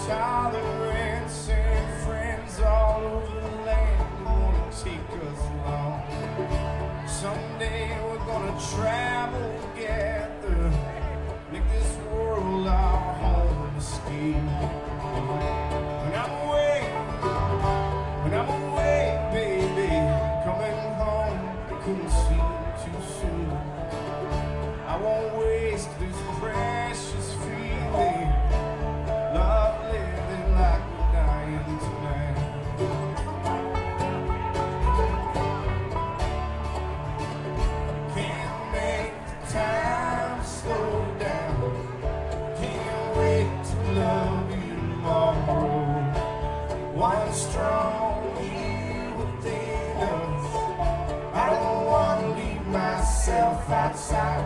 tolerance and friends all over the land who wanna take us along. Someday we're gonna travel together, make this world our home escape. When I'm away, baby, coming home couldn't seem too soon. I won't waste this precious feeling, love living like we're dying tonight. Can't make the time slow down, can't wait to love you tomorrow. One strong you within us, I don't want to leave myself outside.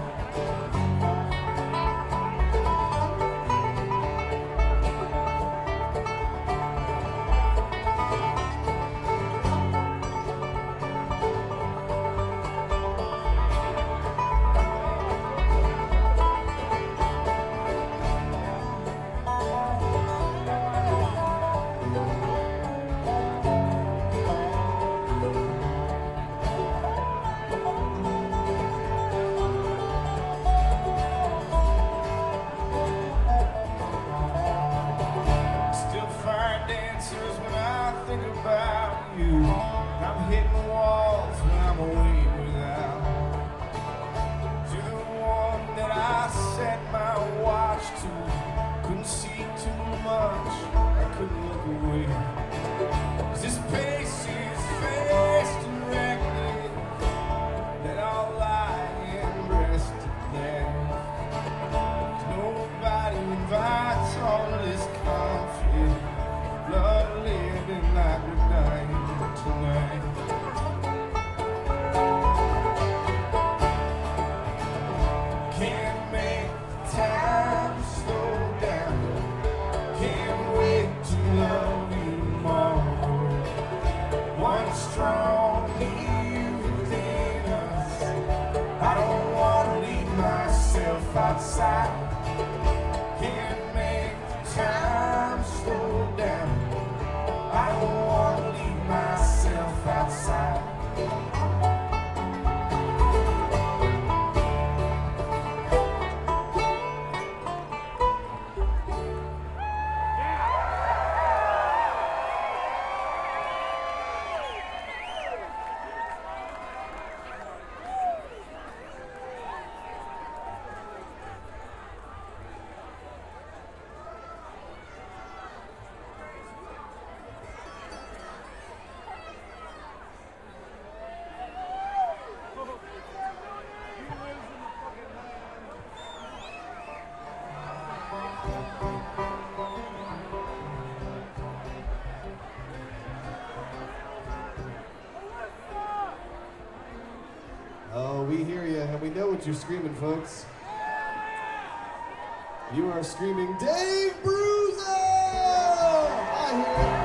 When I think about you, I'm hitting walls when I'm away without. You're the one that I set my watch to. Couldn't see too much, I couldn't look away. 'Cause this pace is fast directly, that I'll lie and rest at last. Nobody invites all this conflict, love living like we're dying tonight. Can't make time slow down, can't wait to love you tomorrow. One strong you within us, I don't want to leave myself outside. Can't make time slow down, I don't want to leave myself outside. Oh, we hear you, and we know what you're screaming, folks. You are screaming, Dave Bruiser! I hear it.